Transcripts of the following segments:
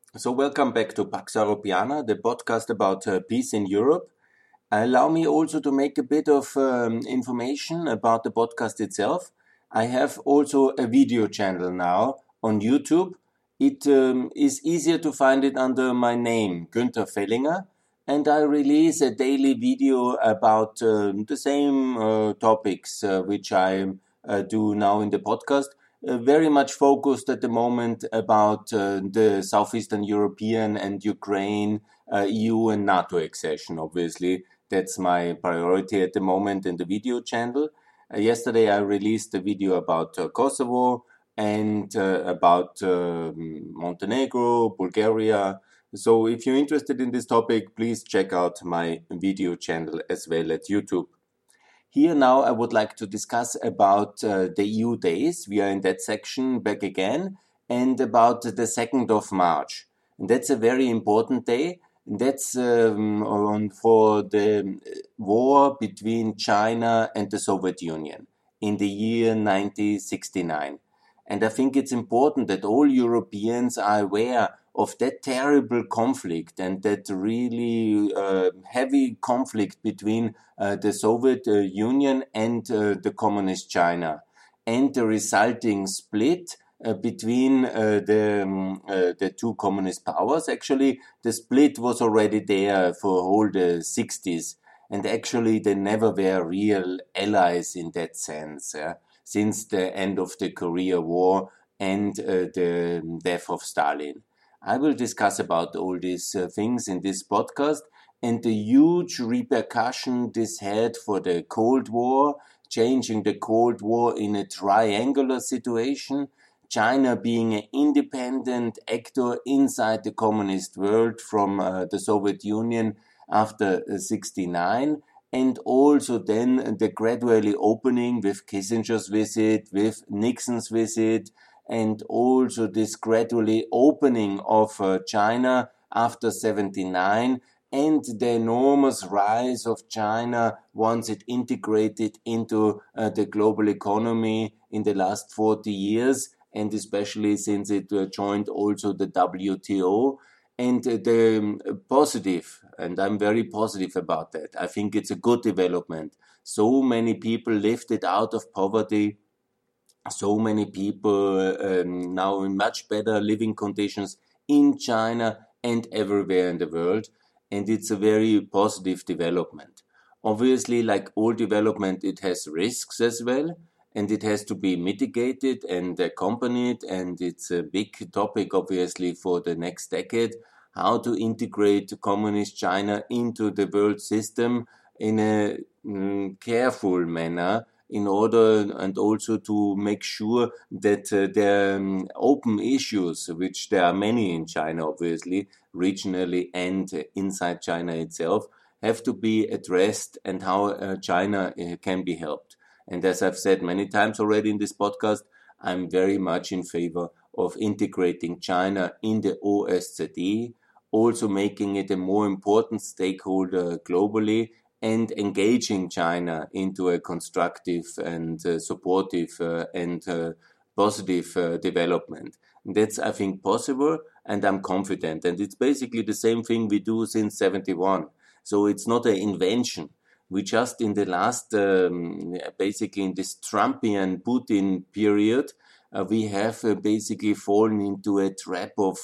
So welcome back to Pax Europiana, the podcast about peace in Europe. Allow me also to make a bit of information about the podcast itself. I have also a video channel now on YouTube. It is easier to find it under my name, Günther Fellinger, and I release a daily video about the same topics which I do now in the podcast. Very much focused at the moment about the Southeastern European and Ukraine, EU and NATO accession, obviously. That's my priority at the moment in the video channel. Yesterday I released a video about Kosovo and about Montenegro, Bulgaria. So if you're interested in this topic, please check out my video channel as well at YouTube. Here now I would like to discuss about the EU days. We are in that section back again, and about the 2nd of March. And that's a very important day. That's for the war between China and the Soviet Union in the year 1969. And I think it's important that all Europeans are aware of that terrible conflict and that really heavy conflict between the Soviet Union and the Communist China, and the resulting split between the two communist powers. Actually, the split was already there for all the 60s, and actually they never were real allies in that sense. Since the end of the Korea War and the death of Stalin. I will discuss about all these things in this podcast and the huge repercussion this had for the Cold War, changing the Cold War in a triangular situation, China being an independent actor inside the communist world from the Soviet Union after 69, and also then the gradually opening with Kissinger's visit, with Nixon's visit, and also this gradually opening of China after 79, and the enormous rise of China once it integrated into the global economy in the last 40 years, and especially since it joined also the WTO. And the positive, and I'm very positive about that. I think it's a good development. So many people lifted out of poverty. So many people now in much better living conditions in China and everywhere in the world. And it's a very positive development. Obviously, like all development, it has risks as well, and it has to be mitigated and accompanied. And it's a big topic, obviously, for the next decade, how to integrate communist China into the world system in a careful manner, in order and also to make sure that there are open issues, which there are many in China, obviously, regionally and inside China itself, have to be addressed, and how China can be helped. And as I've said many times already in this podcast, I'm very much in favor of integrating China in the OSCE, also making it a more important stakeholder globally, and engaging China into a constructive and supportive and positive development. That's, I think, possible, and I'm confident. And it's basically the same thing we do since 71. So it's not an invention. We just in the last, basically in this Trumpian Putin period, we have basically fallen into a trap of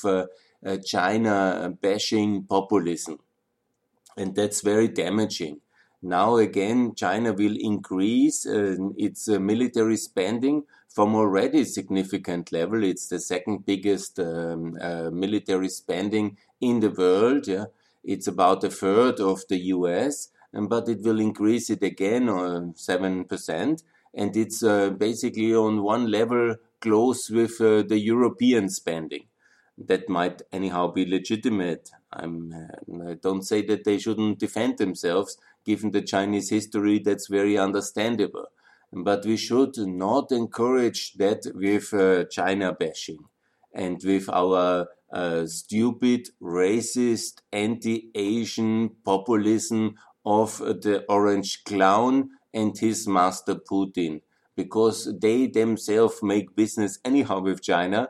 China bashing populism. And that's very damaging. Now again, China will increase its military spending from already significant level. It's the second biggest military spending in the world. Yeah, it's about a third of the US, but it will increase it again on 7%, and it's basically on one level close with the European spending. That might anyhow be legitimate. I don't say that they shouldn't defend themselves. Given the Chinese history, that's very understandable. But we should not encourage that with China bashing and with our stupid, racist, anti-Asian populism of the orange clown and his master Putin, because they themselves make business anyhow with China,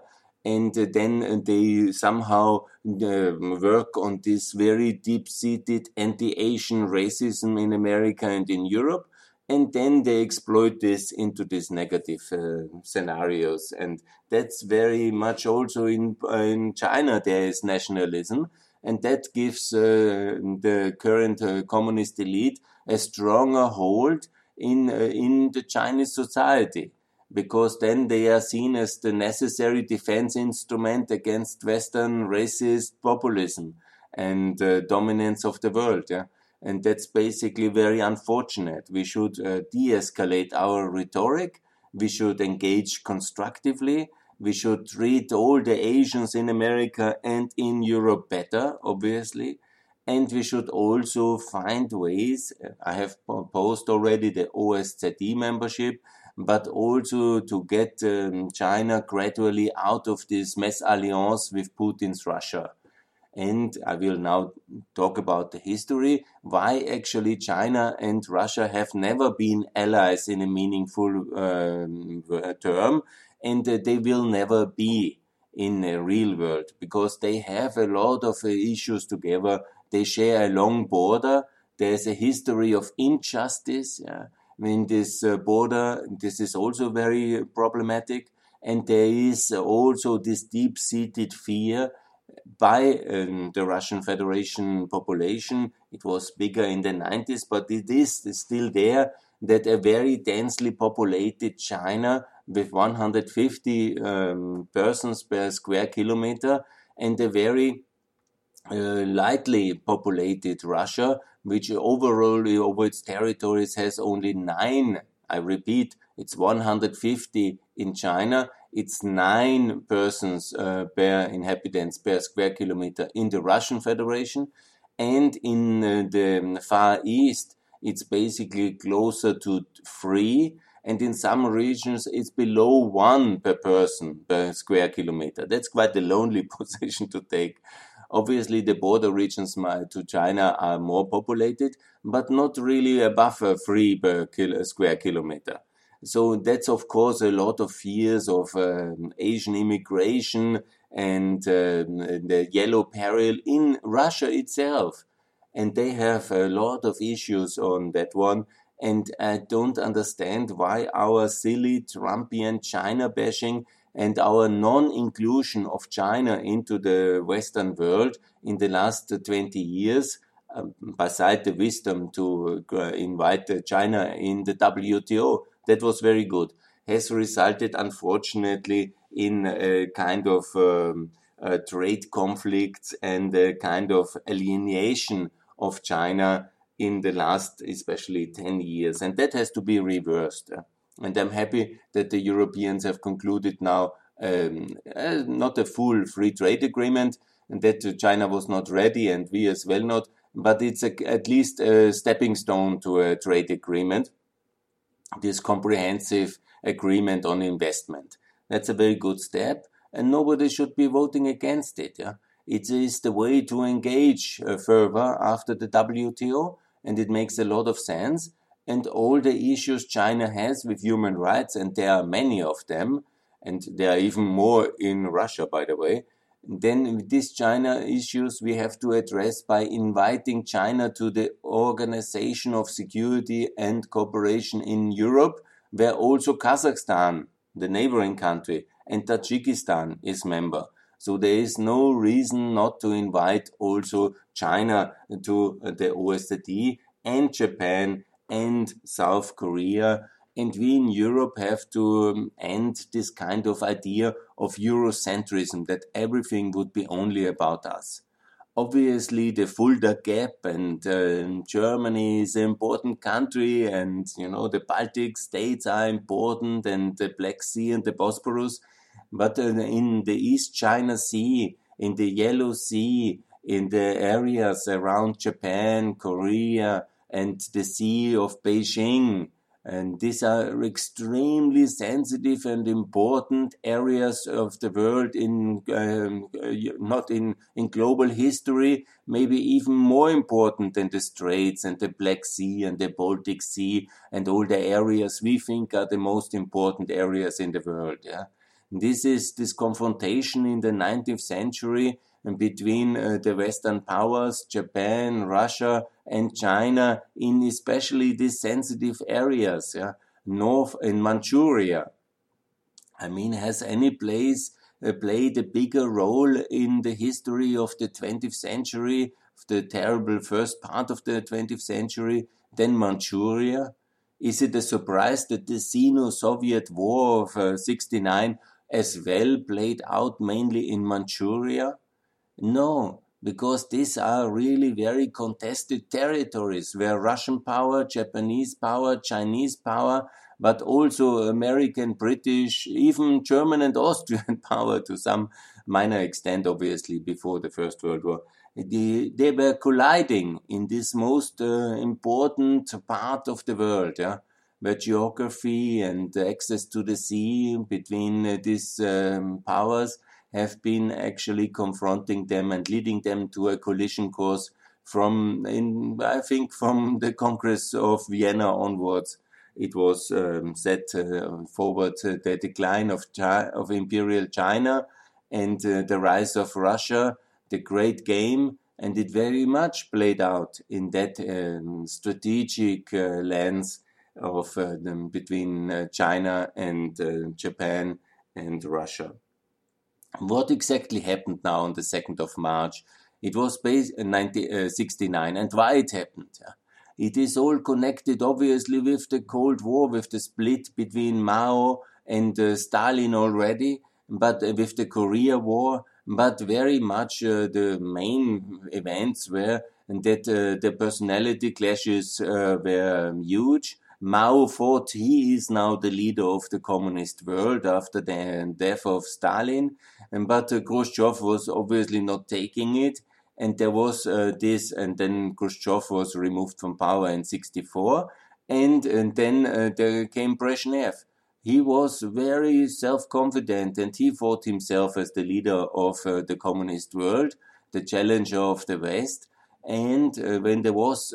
and then they somehow work on this very deep-seated anti-Asian racism in America and in Europe, and then they exploit this into these negative scenarios. And that's very much also in China. There is nationalism, and that gives the current communist elite a stronger hold in the Chinese society, because then they are seen as the necessary defense instrument against Western racist populism and dominance of the world. Yeah? And that's basically very unfortunate. We should de-escalate our rhetoric. We should engage constructively. We should treat all the Asians in America and in Europe better, obviously. And we should also find ways. I have proposed already the OSZE membership, but also to get China gradually out of this mésalliance with Putin's Russia. And I will now talk about the history, why actually China and Russia have never been allies in a meaningful term, and they will never be in a real world, because they have a lot of issues together. They share a long border. There's a history of injustice. In this border, this is also very problematic. And there is also this deep-seated fear by the Russian Federation population. It was bigger in the 90s, but it is still there, that a very densely populated China with 150 persons per square kilometer, and a very lightly populated Russia, which overall over its territories has only 9. I repeat, it's 150 in China. It's 9 persons per inhabitants per square kilometer in the Russian Federation. And in the Far East, it's basically closer to 3. And in some regions, it's below 1 per person per square kilometer. That's quite a lonely position to take. Obviously, the border regions to China are more populated, but not really above 3 per square kilometer. So that's, of course, a lot of fears of Asian immigration and the yellow peril in Russia itself. And they have a lot of issues on that one. And I don't understand why our silly Trumpian China bashing and our non-inclusion of China into the Western world in the last 20 years, beside the wisdom to invite China in the WTO, that was very good, has resulted, unfortunately, in a kind of trade conflicts and a kind of alienation of China in the last, especially 10 years. And that has to be reversed. And I'm happy that the Europeans have concluded now not a full free trade agreement, and that China was not ready, and we as well not, but it's at least a stepping stone to a trade agreement, this comprehensive agreement on investment. That's a very good step, and nobody should be voting against it. Yeah? It is the way to engage further after the WTO, and it makes a lot of sense. And all the issues China has with human rights, and there are many of them, and there are even more in Russia, by the way, then these China issues we have to address by inviting China to the Organization of Security and Cooperation in Europe, where also Kazakhstan, the neighboring country, and Tajikistan is member. So there is no reason not to invite also China to the OSCE and Japan and South Korea. And we in Europe have to end this kind of idea of Eurocentrism, that everything would be only about us. Obviously, the Fulda Gap and Germany is an important country, and the Baltic states are important, and the Black Sea and the Bosporus. But in the East China Sea, in the Yellow Sea, in the areas around Japan, Korea, and the Sea of Beijing, and these are extremely sensitive and important areas of the world not in global history, maybe even more important than the Straits and the Black Sea and the Baltic Sea and all the areas we think are the most important areas in the world. Yeah? This is this confrontation in the 19th century between the Western powers, Japan, Russia, and China, in especially these sensitive areas, north in Manchuria. I mean, has any place played a bigger role in the history of the 20th century, the terrible first part of the 20th century, than Manchuria? Is it a surprise that the Sino-Soviet War of 69 as well played out mainly in Manchuria? No, because these are really very contested territories where Russian power, Japanese power, Chinese power, but also American, British, even German and Austrian power to some minor extent, obviously, before the First World War. They were colliding in this most important part of the world, where geography and access to the sea between these powers have been actually confronting them and leading them to a collision course I think from the Congress of Vienna onwards. It was set forward the decline of Imperial China and the rise of Russia, the great game, and it very much played out in that strategic lens of between China and Japan and Russia. What exactly happened now on the 2nd of March? It was based in 1969, and why it happened? It is all connected, obviously, with the Cold War, with the split between Mao and Stalin already, but with the Korea War. But very much the main events were that the personality clashes were huge. Mao thought he is now the leader of the communist world after the death of Stalin, but Khrushchev was obviously not taking it. And there was this, and then Khrushchev was removed from power in 1964, and then there came Brezhnev. He was very self-confident, and he thought himself as the leader of the communist world, the challenger of the West. And when there was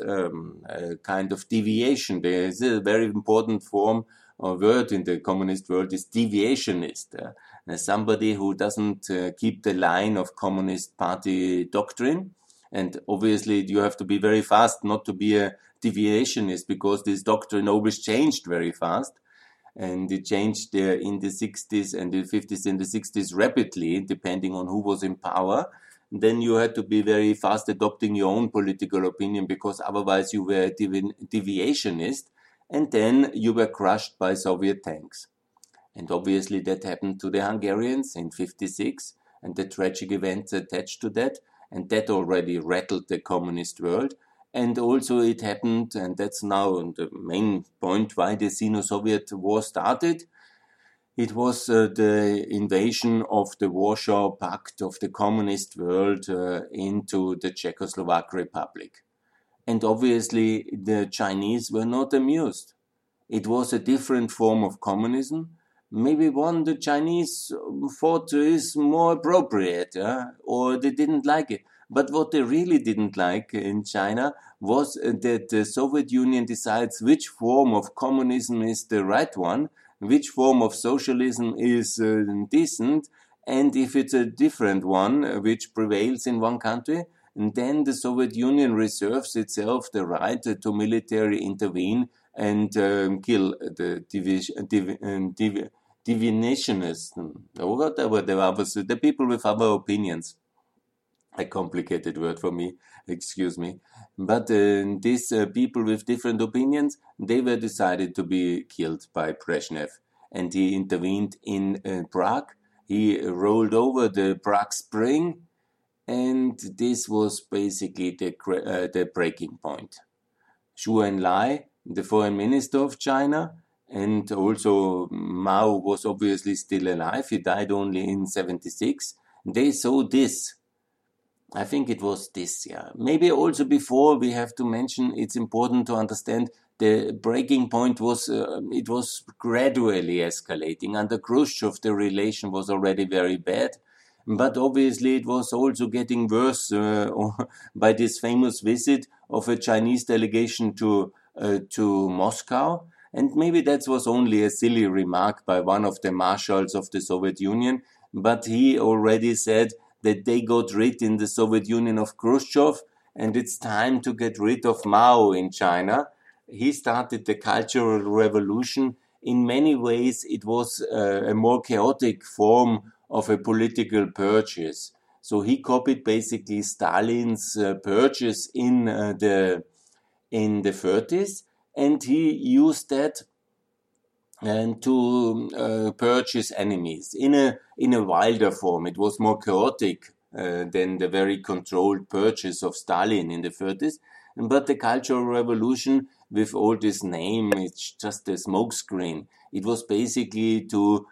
a kind of deviation, there is a very important form or word in the communist world is deviationist. Somebody who doesn't keep the line of Communist Party doctrine. And obviously you have to be very fast not to be a deviationist, because this doctrine always changed very fast. And it changed in the 60s and the 50s and the 60s rapidly, depending on who was in power. Then you had to be very fast adopting your own political opinion, because otherwise you were a deviationist, and then you were crushed by Soviet tanks. And obviously that happened to the Hungarians in 1956, and the tragic events attached to that, and that already rattled the communist world. And also it happened, and that's now the main point why the Sino-Soviet War started. It was the invasion of the Warsaw Pact of the communist world into the Czechoslovak Republic. And obviously the Chinese were not amused. It was a different form of communism, maybe one the Chinese thought is more appropriate, or they didn't like it. But what they really didn't like in China was that the Soviet Union decides which form of communism is the right one, which form of socialism is decent, and if it's a different one which prevails in one country, then the Soviet Union reserves itself the right to militarily intervene and kill the divinionists, or whatever the others, the people with other opinions. A complicated word for me, excuse me. But these people with different opinions, they were decided to be killed by Brezhnev. And he intervened in Prague. He rolled over the Prague Spring, and this was basically the breaking point. Zhou Enlai, the foreign minister of China, and also Mao was obviously still alive. He died only in 1976. They saw this. I think it was this, yeah. Maybe also before we have to mention, it's important to understand the breaking point was, it was gradually escalating. Under Khrushchev, the relation was already very bad. But obviously it was also getting worse by this famous visit of a Chinese delegation to Moscow. And maybe that was only a silly remark by one of the marshals of the Soviet Union, but he already said that they got rid in the Soviet Union of Khrushchev, and it's time to get rid of Mao in China. He started the Cultural Revolution. In many ways, it was a more chaotic form of a political purchase. So he copied basically Stalin's purchase in the 30s, and he used that and to purchase enemies in a wilder form. It was more chaotic than the very controlled purchase of Stalin in the 30s. But the Cultural Revolution, with all this name, it's just a smokescreen. It was basically to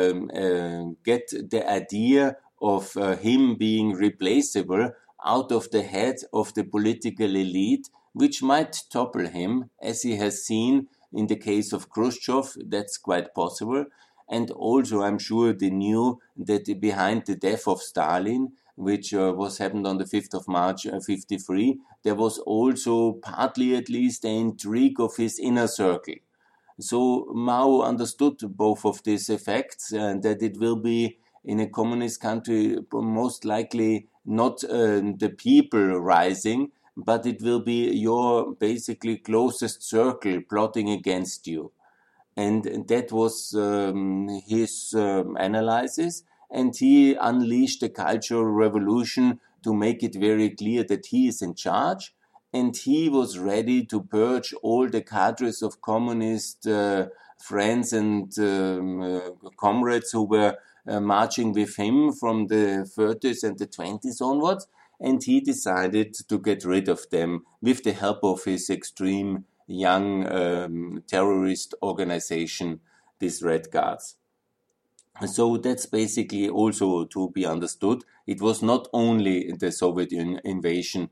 get the idea of him being replaceable out of the head of the political elite, which might topple him, as he has seen in the case of Khrushchev. That's quite possible. And also, I'm sure they knew that behind the death of Stalin, which was happened on the 5th of March 53, there was also partly at least the intrigue of his inner circle. So Mao understood both of these effects, and that it will be in a communist country most likely not the people rising, but it will be your basically closest circle plotting against you. And that was his analysis, and he unleashed the Cultural Revolution to make it very clear that he is in charge, and he was ready to purge all the cadres of communist friends and comrades who were marching with him from the 30s and the 20s onwards, and he decided to get rid of them with the help of his extreme young terrorist organization, these Red Guards. So that's basically also to be understood. It was not only the Soviet invasion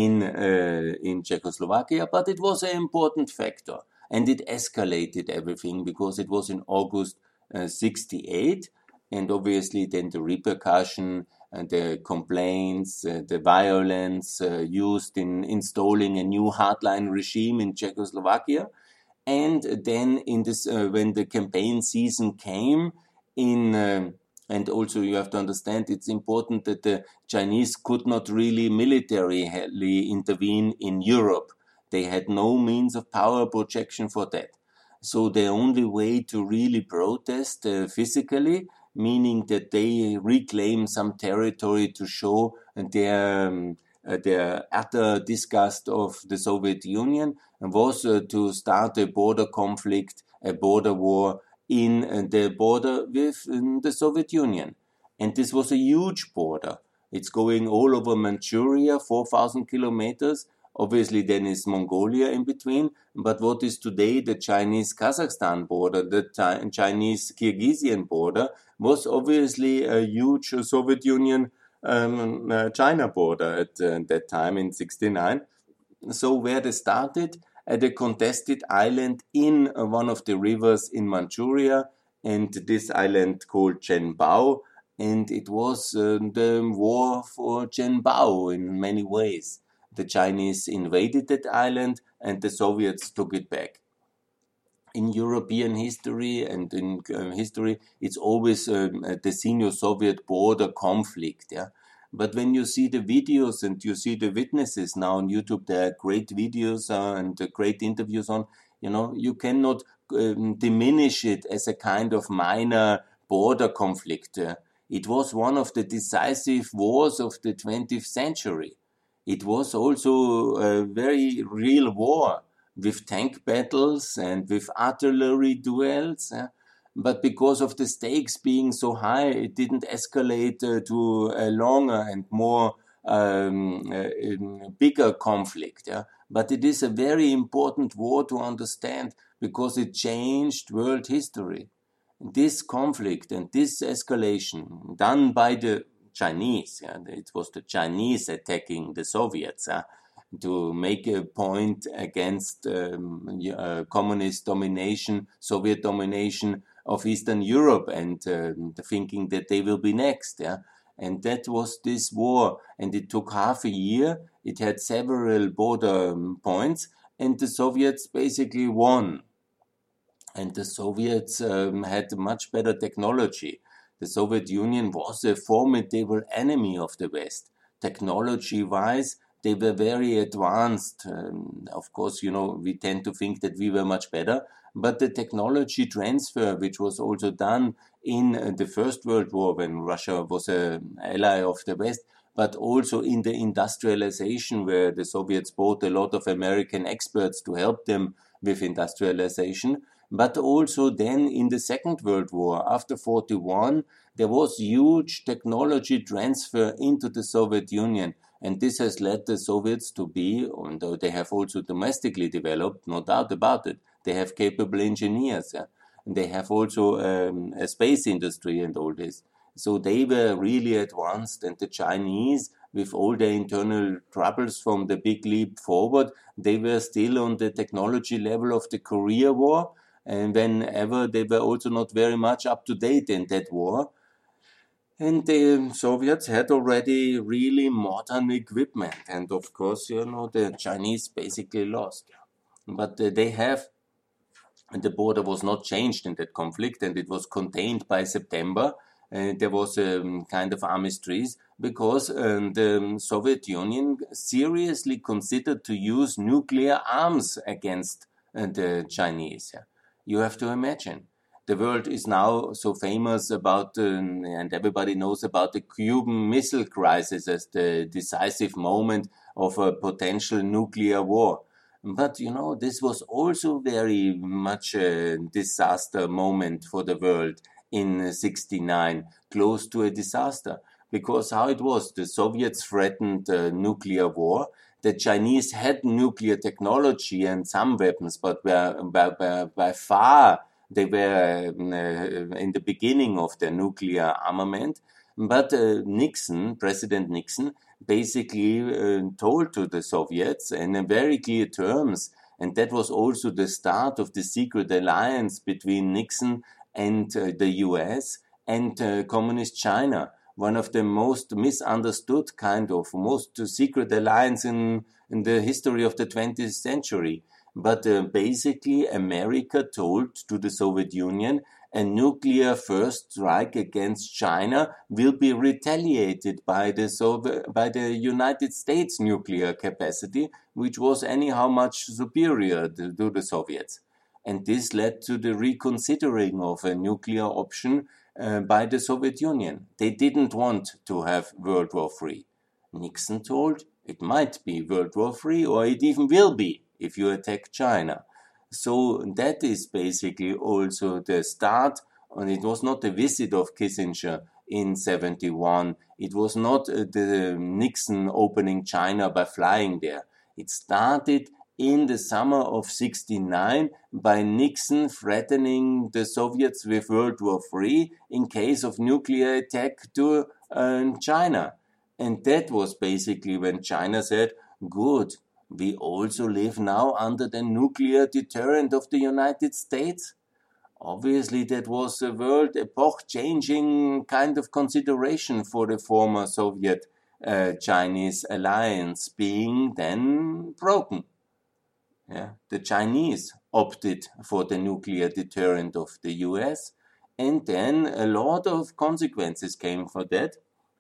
in Czechoslovakia, but it was an important factor, and it escalated everything because it was in August 68, and obviously then the repercussion and the complaints, the violence used in installing a new hardline regime in Czechoslovakia. And then in this, when the campaign season came in, and also you have to understand, it's important that the Chinese could not really militarily intervene in Europe. They had no means of power projection for that. So the only way to really protest physically, meaning that they reclaim some territory to show their utter disgust of the Soviet Union, was to start a border conflict, a border war in the border with the Soviet Union. And this was a huge border. It's going all over Manchuria, 4,000 kilometers. Obviously, then is Mongolia in between. But what is today the Chinese-Kazakhstan border, the Chinese-Kyrgyzstan border, was obviously a huge Soviet Union China border at that time in 69. So where they started at a contested island in one of the rivers in Manchuria, and this island called Zhenbao, and it was the war for Zhenbao in many ways. The Chinese invaded that island and the Soviets took it back. In European history and in history, it's always the Sino-Soviet border conflict. Yeah? But when you see the videos and you see the witnesses now on YouTube, there are great videos and great interviews on, you cannot diminish it as a kind of minor border conflict. It was one of the decisive wars of the 20th century. It was also a very real war with tank battles and with artillery duels. But because of the stakes being so high, it didn't escalate to a longer and more bigger conflict. Yeah? But it is a very important war to understand because it changed world history. This conflict and this escalation done by the Chinese, it was the Chinese attacking the Soviets, to make a point against communist domination, Soviet domination of Eastern Europe, and thinking that they will be next. Yeah? And that was this war, and it took half a year. It had several border points, and the Soviets basically won. and the Soviets had much better technology. The Soviet Union was a formidable enemy of the West. Technology-wise, they were very advanced. Of course, we tend to think that we were much better, but the technology transfer, which was also done in the First World War when Russia was an ally of the West, but also in the industrialization where the Soviets brought a lot of American experts to help them with industrialization, but also then in the Second World War, after 41, there was huge technology transfer into the Soviet Union. And this has led the Soviets to be, although they have also domestically developed, no doubt about it, they have capable engineers. Yeah? And they have also a space industry and all this. So they were really advanced, and the Chinese, with all their internal troubles from the big leap forward, they were still on the technology level of the Korea War, and whenever they were also not very much up to date in that war. And the Soviets had already really modern equipment, and of course, the Chinese basically lost. But the border was not changed in that conflict, and it was contained by September. There was a kind of armistice because the Soviet Union seriously considered to use nuclear arms against the Chinese. You have to imagine. The world is now so famous about, and everybody knows about the Cuban Missile Crisis as the decisive moment of a potential nuclear war. But this was also very much a disaster moment for the world in 69, close to a disaster. Because how it was, the Soviets threatened nuclear war. The Chinese had nuclear technology and some weapons, but by far they were in the beginning of their nuclear armament. But President Nixon, basically told to the Soviets in very clear terms, and that was also the start of the secret alliance between Nixon and the US and Communist China, one of the most misunderstood most secret alliance in the history of the 20th century. But basically, America told to the Soviet Union, a nuclear first strike against China will be retaliated by the United States nuclear capacity, which was anyhow much superior to the Soviets. And this led to the reconsidering of a nuclear option by the Soviet Union. They didn't want to have World War III. Nixon told it might be World War III, or it even will be if you attack China. So that is basically also the start, and it was not a visit of Kissinger in 71. It was not the Nixon opening China by flying there. It started in the summer of 69 by Nixon threatening the Soviets with World War III in case of nuclear attack to China. And that was basically when China said, good, we also live now under the nuclear deterrent of the United States. Obviously, that was a world epoch-changing kind of consideration for the former Soviet-Chinese alliance being then broken. Yeah. The Chinese opted for the nuclear deterrent of the US, and then a lot of consequences came for that.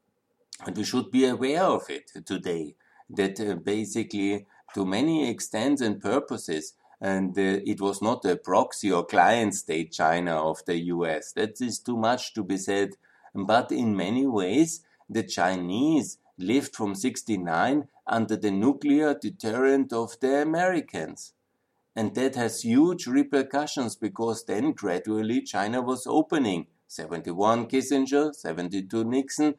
And we should be aware of it today, that basically to many extents and purposes, and it was not a proxy or client state China of the US. That is too much to be said. But in many ways, the Chinese lived from 69 under the nuclear deterrent of the Americans. And that has huge repercussions because then gradually China was opening. 71 Kissinger, 72 Nixon,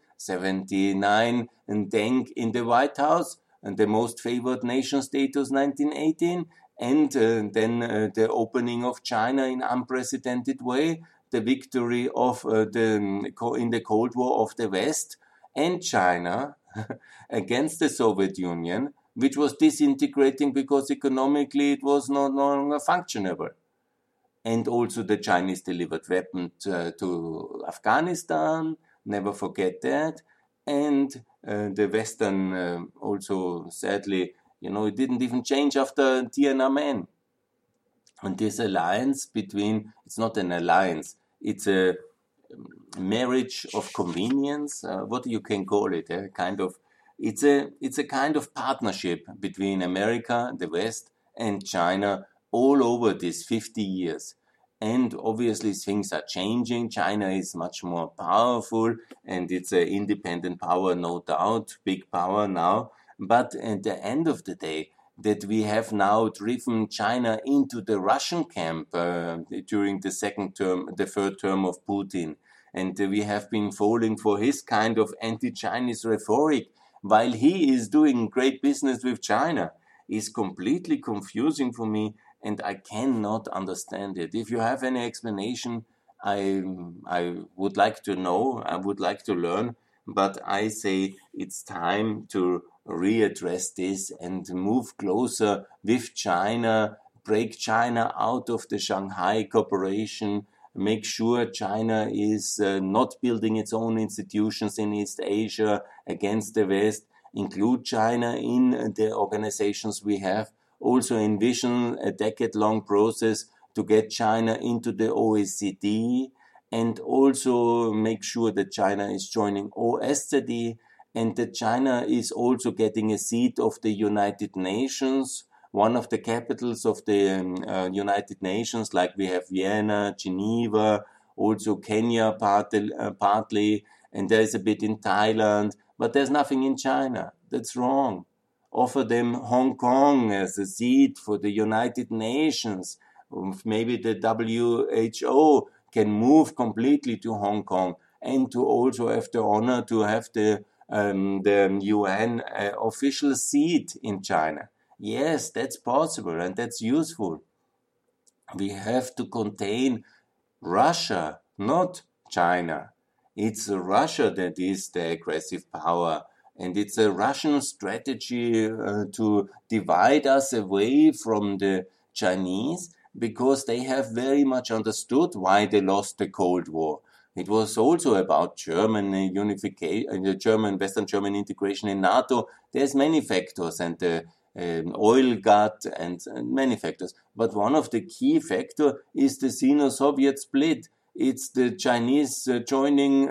79 Deng in the White House, and the most favored nation status 1918, and then the opening of China in unprecedented way, the victory of in the Cold War of the West, and China against the Soviet Union, which was disintegrating because economically it was no longer functionable. And also the Chinese delivered weapons to Afghanistan, never forget that. And the Western also, sadly, it didn't even change after Tiananmen. And this alliance between, it's not an alliance, it's a marriage of convenience, what you can call it, kind of, it's a kind of partnership between America, the West, and China all over these 50 years. And obviously things are changing. China is much more powerful, and it's an independent power, no doubt, big power now. But at the end of the day, that we have now driven China into the Russian camp during the third term of Putin. And we have been falling for his kind of anti-Chinese rhetoric while he is doing great business with China is completely confusing for me, and I cannot understand it. If you have any explanation, I would like to know, I would like to learn, but I say it's time to readdress this and move closer with China, break China out of the Shanghai Cooperation, make sure China is not building its own institutions in East Asia against the West, include China in the organizations we have, also envision a decade-long process to get China into the OECD, and also make sure that China is joining OSCE, and that China is also getting a seat of the United Nations, one of the capitals of the United Nations, like we have Vienna, Geneva, also Kenya partly, and there is a bit in Thailand, but there's nothing in China. That's wrong. Offer them Hong Kong as a seat for the United Nations. Maybe the WHO can move completely to Hong Kong, and to also have the honor to have the UN official seat in China. Yes, that's possible and that's useful. We have to contain Russia, not China. It's Russia that is the aggressive power, and it's a Russian strategy to divide us away from the Chinese, because they have very much understood why they lost the Cold War. It was also about German unification, German, Western German integration in NATO. There's many factors, and the oil gut and many factors. But one of the key factors is the Sino-Soviet split. It's the Chinese joining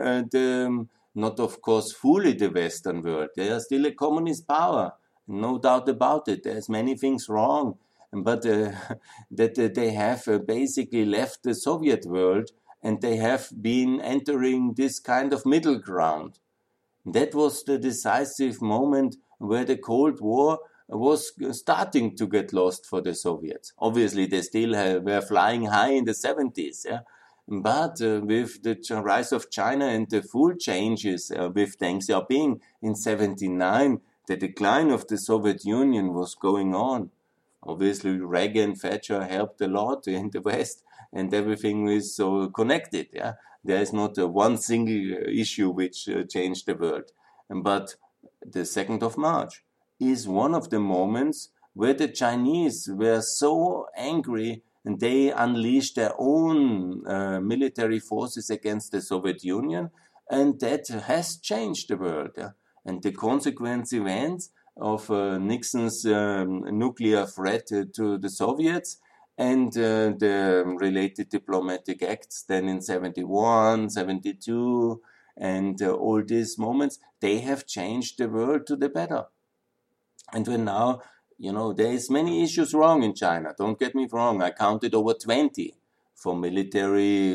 not of course fully the Western world. They are still a communist power, no doubt about it. There's many things wrong, but that they have basically left the Soviet world, and they have been entering this kind of middle ground. That was the decisive moment where the Cold War was starting to get lost for the Soviets. Obviously, they still were flying high in the 70s, yeah? But with the rise of China and the full changes with Deng Xiaoping in 79, the decline of the Soviet Union was going on. Obviously, Reagan, Thatcher helped a lot in the West, and everything is so connected. Yeah, there is not one single issue which changed the world. But the 2nd of March is one of the moments where the Chinese were so angry, and they unleashed their own military forces against the Soviet Union, and that has changed the world. Yeah? And the consequence events of Nixon's nuclear threat to the Soviets, and the related diplomatic acts then in 71, 72, and all these moments, they have changed the world to the better. And when now, there is many issues wrong in China. Don't get me wrong. I counted over 20, from military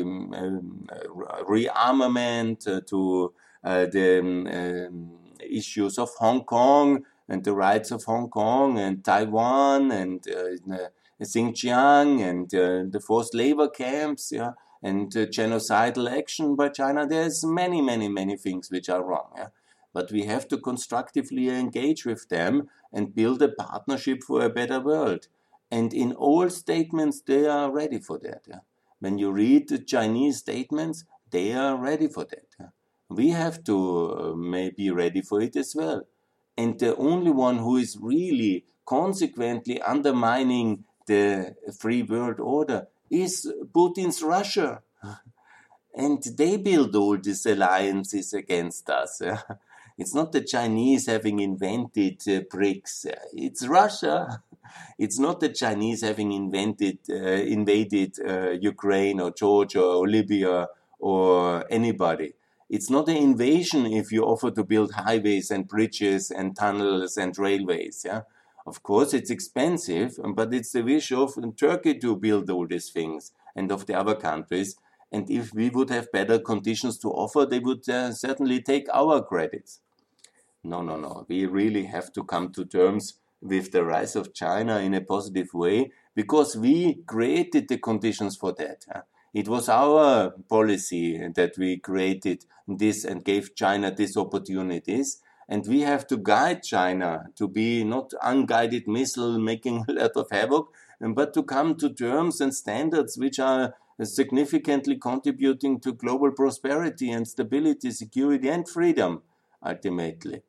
rearmament to the issues of Hong Kong and the rights of Hong Kong and Taiwan and Xinjiang and the forced labor camps, yeah, and genocidal action by China. There's many, many, many things which are wrong. Yeah? But we have to constructively engage with them and build a partnership for a better world. And in all statements, they are ready for that. Yeah? When you read the Chinese statements, they are ready for that. Yeah? We have to be ready for it as well. And the only one who is really consequently undermining the free world order is Putin's Russia. And they build all these alliances against us. It's not the Chinese having invented BRICS. It's Russia. It's not the Chinese having invaded Ukraine or Georgia or Libya or anybody. It's not an invasion if you offer to build highways and bridges and tunnels and railways. Yeah, of course it's expensive, but it's the wish of Turkey to build all these things and of the other countries. And if we would have better conditions to offer, they would certainly take our credits. No. We really have to come to terms with the rise of China in a positive way because we created the conditions for that. It was our policy that we created this and gave China these opportunities. And we have to guide China to be not unguided missile making a lot of havoc, but to come to terms and standards which are significantly contributing to global prosperity and stability, security and freedom, ultimately.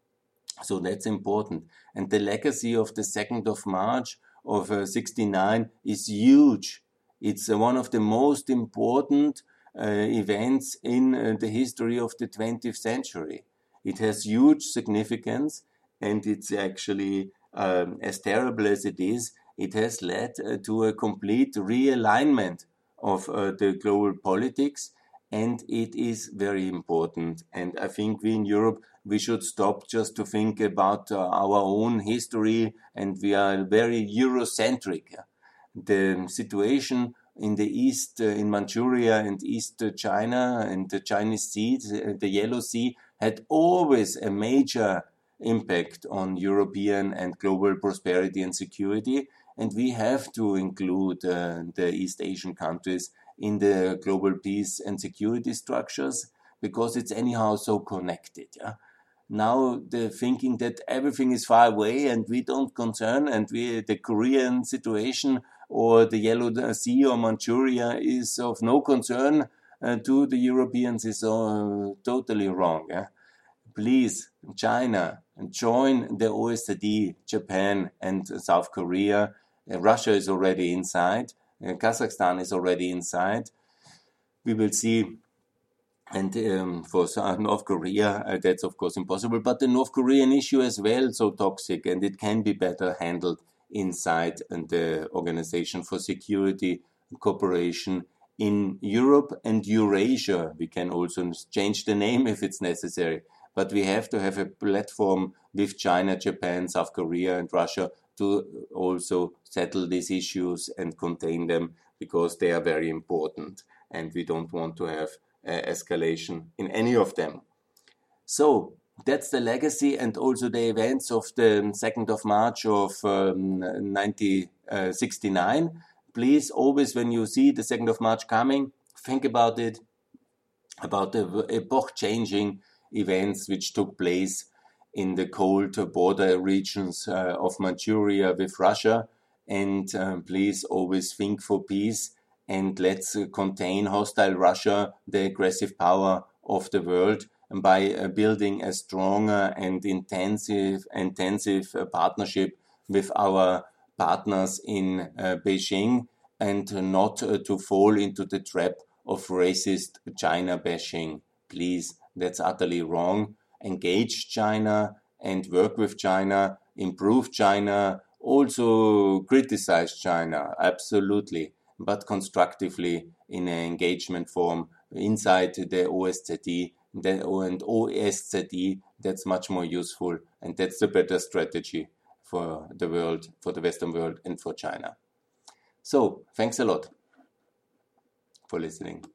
So that's important. And the legacy of the 2nd of March of 69 is huge. It's one of the most important events in the history of the 20th century. It has huge significance, and it's actually, as terrible as it is, it has led to a complete realignment of the global politics, and it is very important. And I think we in Europe, we should stop just to think about our own history, and we are very Eurocentric. The situation in the East, in Manchuria and East China and the Chinese Sea, the Yellow Sea, had always a major impact on European and global prosperity and security. And we have to include the East Asian countries in the global peace and security structures because it's anyhow so connected. Yeah? Now the thinking that everything is far away and we don't concern, and the Korean situation or the Yellow Sea or Manchuria is of no concern to the Europeans is totally wrong. Yeah? Please, China, join the OSCE, Japan and South Korea. Russia is already inside. Kazakhstan is already inside. We will see. And for North Korea, that's of course impossible. But the North Korean issue as well, so toxic, and it can be better handled inside the Organization for Security and Cooperation in Europe and Eurasia. We can also change the name if it's necessary. But we have to have a platform with China, Japan, South Korea, and Russia to also settle these issues and contain them because they are very important. And we don't want to have escalation in any of them. So that's the legacy and also the events of the 2nd of March of 1969. Please, always when you see the 2nd of March coming, think about it, about the epoch-changing events which took place in the cold border regions of Manchuria with Russia. And please always think for peace. And let's contain hostile Russia, the aggressive power of the world, by building a stronger and intensive partnership with our partners in Beijing, and not to fall into the trap of racist China bashing. Please, that's utterly wrong. Engage China and work with China, improve China, also criticize China, absolutely, but constructively in an engagement form inside the OSCE and OSCE. That's much more useful, and that's the better strategy for the world, for the Western world, and for China. So, thanks a lot for listening.